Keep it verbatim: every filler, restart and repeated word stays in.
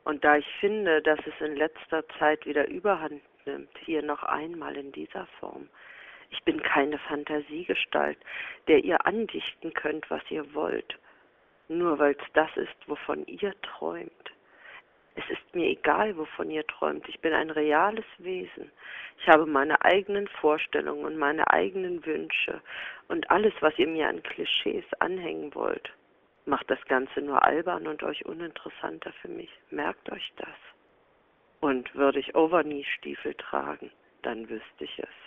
Und da ich finde, dass es in letzter Zeit wieder Überhand nimmt, hier noch einmal in dieser Form. Ich bin keine Fantasiegestalt, der ihr andichten könnt, was ihr wollt, nur weil es das ist, wovon ihr träumt. Es ist mir egal, wovon ihr träumt. Ich bin ein reales Wesen. Ich habe meine eigenen Vorstellungen und meine eigenen Wünsche. Und alles, was ihr mir an Klischees anhängen wollt, macht das Ganze nur albern und euch uninteressanter für mich. Merkt euch das. Und würde ich Overknee-Stiefel tragen, dann wüsste ich es.